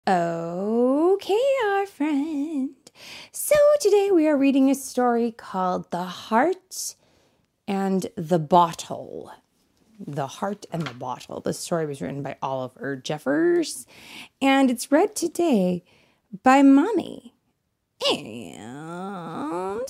Okay, our friend. So today we are reading a story called The Heart and the Bottle. The Heart and the Bottle. The story was written by Oliver Jeffers, and it's read today by Mommy. And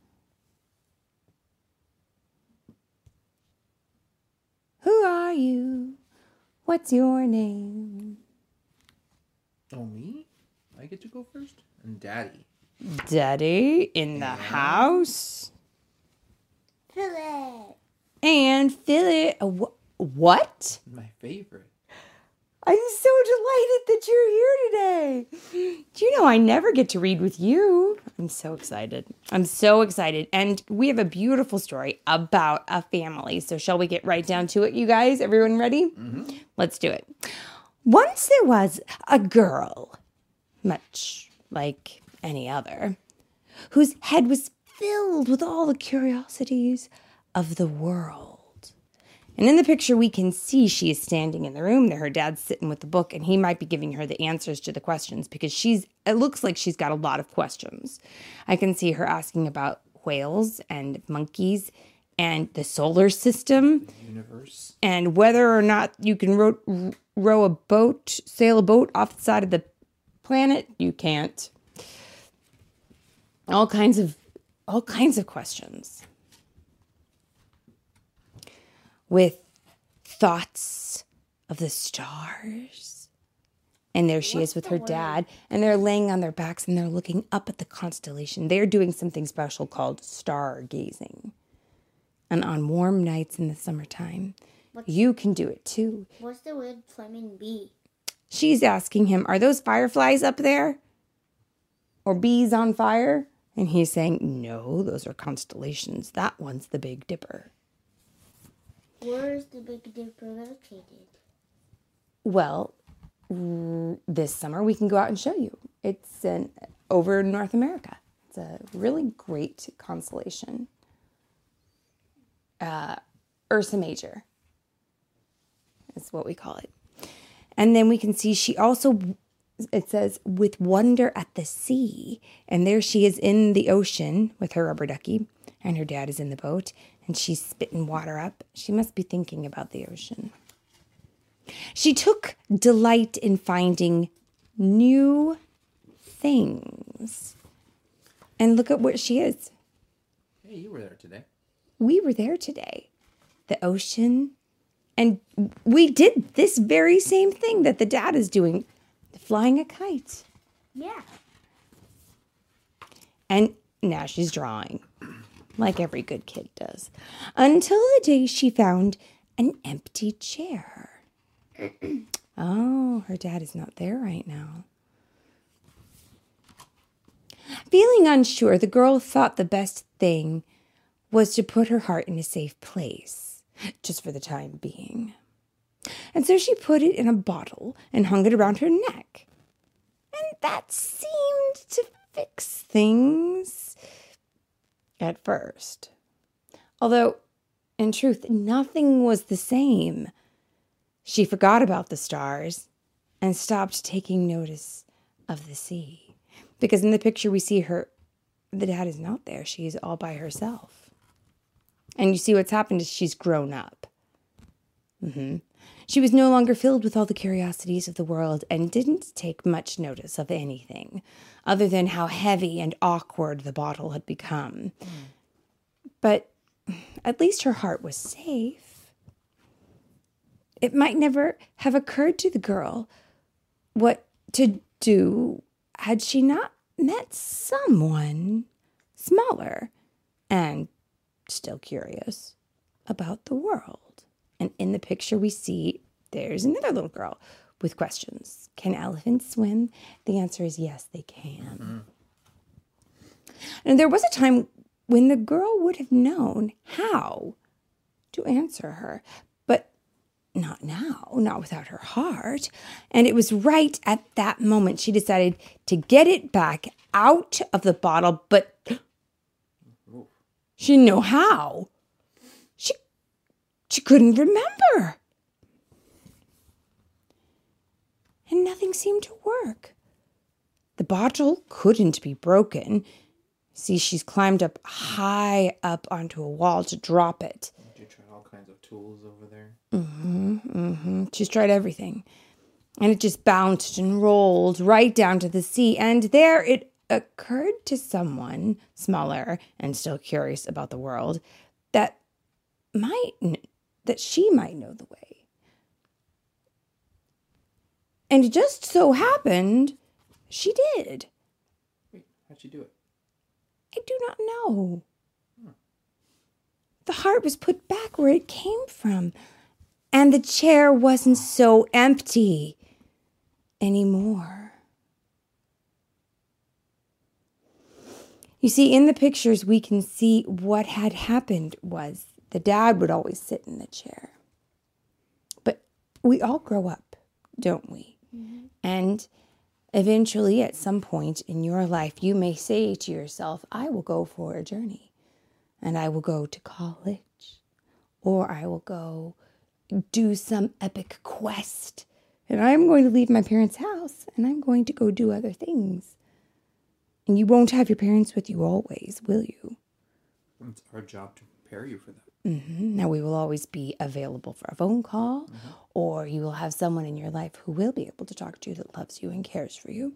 who are you? What's your name? Oh, me? I get to go first? And Daddy. Daddy in the house. Philip. And Philip. What? My favorite. I'm so delighted that you're here today. Do you know I never get to read with you? I'm so excited. And we have a beautiful story about a family. So shall we get right down to it, you guys? Everyone ready? Mm-hmm. Let's do it. Once there was a girl, much like any other, whose head was filled with all the curiosities of the world. And in the picture, we can see she is standing in the room there. Her dad's sitting with the book, and he might be giving her the answers to the questions because it looks like she's got a lot of questions. I can see her asking about whales and monkeys and the solar system. The universe. And whether or not you can sail a boat off the side of the planet. You can't. All kinds of questions. With thoughts of the stars. And there she is with her dad. And they're laying on their backs and they're looking up at the constellation. They're doing something special called stargazing. And on warm nights in the summertime, you can do it too. What's the word flaming bee? She's asking him, are those fireflies up there? Or bees on fire? And he's saying, no, those are constellations. That one's the Big Dipper. Where is the Big Dipper located? Well, this summer we can go out and show you. It's over in North America. It's a really great constellation. Ursa Major is what we call it. And then we can see it says, with wonder at the sea. And there she is in the ocean with her rubber ducky. And her dad is in the boat. And she's spitting water up. She must be thinking about the ocean. She took delight in finding new things. And look at where she is. Hey, you were there today. We were there today. The ocean. And we did this very same thing that the dad is doing. Flying a kite. Yeah. And now she's drawing. Like every good kid does. Until the day she found an empty chair. Oh, her dad is not there right now. Feeling unsure, the girl thought the best thing was to put her heart in a safe place, just for the time being. And so she put it in a bottle and hung it around her neck. And that seemed to fix things at first. Although, in truth, nothing was the same. She forgot about the stars and stopped taking notice of the sea. Because in the picture we see the dad is not there. She's all by herself. And you see what's happened is she's grown up. She was no longer filled with all the curiosities of the world and didn't take much notice of anything other than how heavy and awkward the bottle had become. But at least her heart was safe. It might never have occurred to the girl what to do had she not met someone smaller and still curious about the world. And in the picture we see there's another little girl with questions. Can elephants swim? The answer is yes, they can. And there was a time when the girl would have known how to answer her, but not now, not without her heart. And it was right at that moment she decided to get it back out of the bottle, but she didn't know how. She couldn't remember. and nothing seemed to work. The bottle couldn't be broken. See, she's climbed up high up onto a wall to drop it. Did you try all kinds of tools over there? She's tried everything. And it just bounced and rolled right down to the sea. And there it occurred to someone smaller and still curious about the world that she might know the way. And it just so happened she did. Wait, how'd she do it? I do not know. The heart was put back where it came from, and the chair wasn't so empty anymore. You see, in the pictures, we can see what had happened was the dad would always sit in the chair. But we all grow up, don't we? Mm-hmm. And eventually, at some point in your life, you may say to yourself, I will go for a journey, and I will go to college, or I will go do some epic quest, and I'm going to leave my parents' house, and I'm going to go do other things. And you won't have your parents with you always, will you? It's our job to prepare you for that. Mm-hmm. Now, we will always be available for a phone call, or you will have someone in your life who will be able to talk to you, that loves you and cares for you.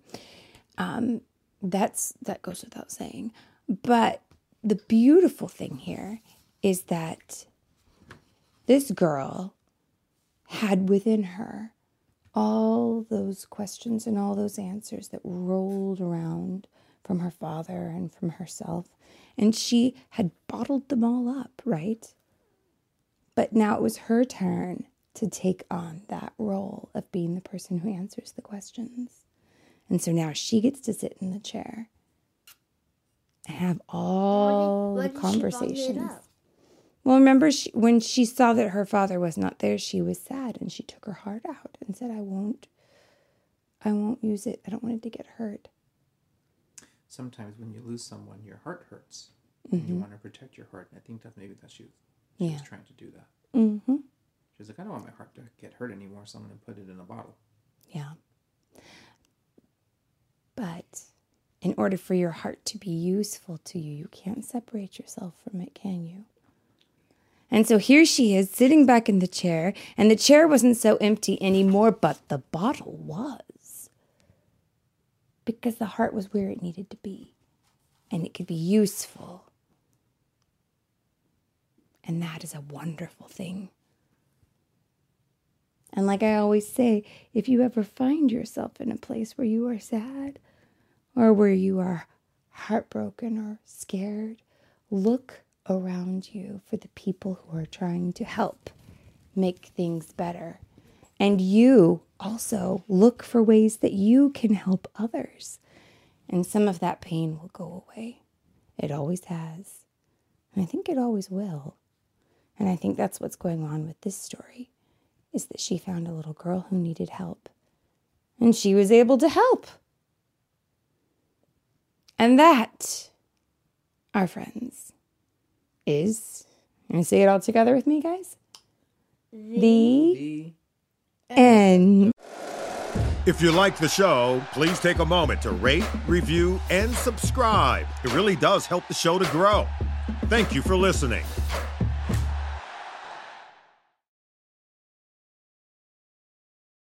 That goes without saying. But the beautiful thing here is that this girl had within her all those questions and all those answers that rolled around from her father and from herself. And she had bottled them all up, right? But now it was her turn to take on that role of being the person who answers the questions. And so now she gets to sit in the chair and have all the conversations. Well, remember, when she saw that her father was not there, she was sad, and she took her heart out and said, I won't use it. I don't want it to get hurt. Sometimes when you lose someone, your heart hurts. And you want to protect your heart. And I think that maybe that she was trying to do that. Mm-hmm. She's like, I don't want my heart to get hurt anymore, so I'm going to put it in a bottle. Yeah. But in order for your heart to be useful to you, you can't separate yourself from it, can you? And so here she is sitting back in the chair, and the chair wasn't so empty anymore, but the bottle was. Because the heart was where it needed to be, and it could be useful. And that is a wonderful thing. And like I always say, if you ever find yourself in a place where you are sad, or where you are heartbroken or scared, look around you for the people who are trying to help make things better. And you also look for ways that you can help others. And some of that pain will go away. It always has. And I think it always will. And I think that's what's going on with this story, is that she found a little girl who needed help. And she was able to help. And that, our friends, is, and say it all together with me, guys, the end. If you like the show, please take a moment to rate, review, and subscribe. It really does help the show to grow. Thank you for listening.